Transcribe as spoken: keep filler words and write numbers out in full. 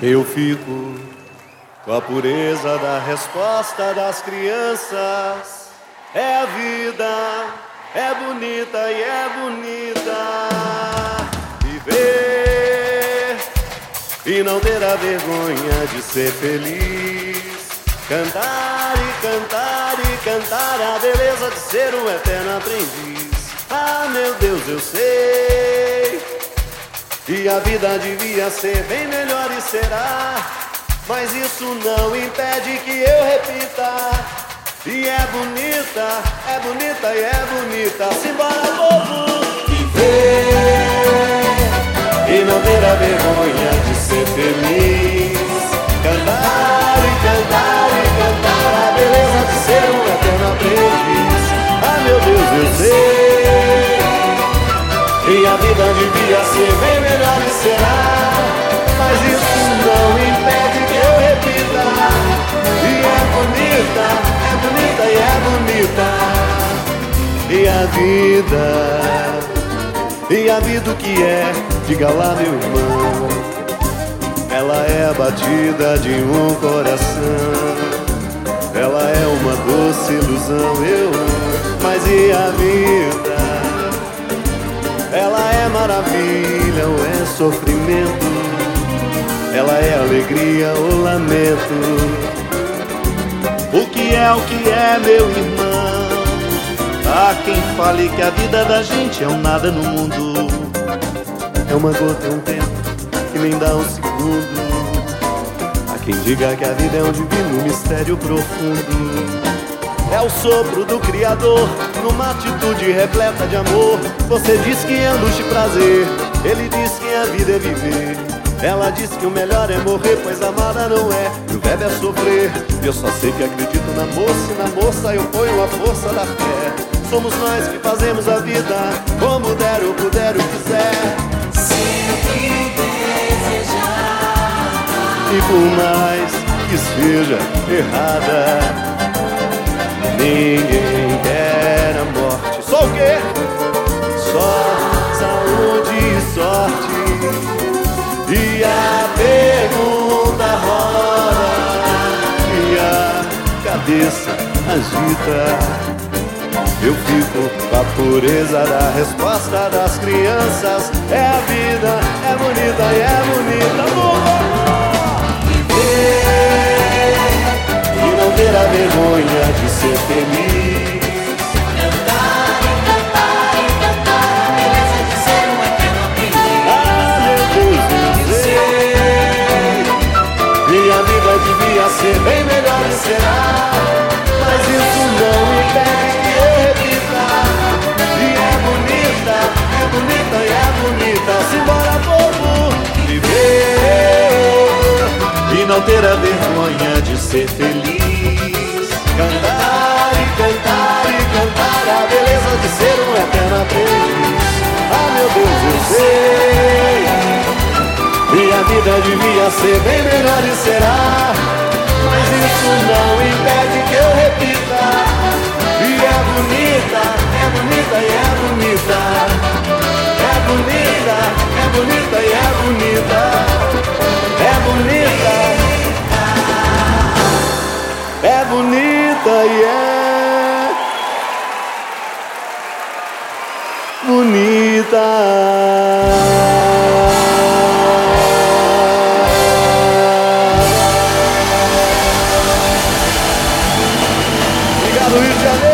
Eu fico com a pureza da resposta das crianças. É a vida, é bonita e é bonita. Viver e não ter a vergonha de ser feliz. Cantar e cantar e cantar a beleza de ser um eterno aprendiz. Ah, meu Deus, eu sei que a vida devia ser bem melhor e será, mas isso não impede que eu repita. E é bonita, é bonita e é bonita. Simbora, povo! Viver e não ter a vergonha de ser feliz. Cantar e cantar e cantar a beleza de ser um eterno aprendiz. Ah, meu Deus, eu sei que a vida devia ser bem melhor e será, mas isso não impede que eu repita. E é bonita, é bonita e é bonita. E a vida, e a vida o que é? Diga lá, meu irmão. Ela é a batida de um coração. Ela é uma doce ilusão, eu amo. Mas e a vida? Ela é maravilha ou é sofrimento? Ela é alegria ou lamento? O que é, o que é, meu irmão? Há quem fale que a vida da gente é um nada no mundo. É uma gota, é um tempo que nem dá um segundo. Há quem diga que a vida é um divino mistério profundo. É o sopro do Criador numa atitude repleta de amor. Você diz que é luxo e prazer, ele diz que a vida é viver. Ela diz que o melhor é morrer, pois amada não é, e o verbo é sofrer. Eu só sei que acredito na moça, e na moça eu ponho a força da fé. Somos nós que fazemos a vida como der ou puder ou quiser. Sempre desejar. E por mais que seja errada, ninguém quer a morte. Só o quê? Só saúde e sorte. E a pergunta roda e a cabeça agita. Eu fico com a pureza da resposta das crianças. É a vida, é bonita e é bonita. Viver e não ter a vergonha de ser feliz. Cantar e cantar e cantar a beleza de ser um eterno aprendiz. Ah, meu Deus, eu sei que a vida devia ser bem melhor e será, mas isso não impede que eu repita. E é bonita, é bonita e é bonita. Simbora, povo, viver e não ter a vergonha de ser feliz. Cantar e cantar e cantar a beleza de ser um eterno aprendiz. Ah, meu Deus, eu sei e a vida devia ser bem melhor e será, mas isso não impede que eu repita. E é bonita, é bonita e é bonita. É bonita, é bonita e é bonita. É bonita, é bonita e é bonita. Obrigado, Rio de Janeiro.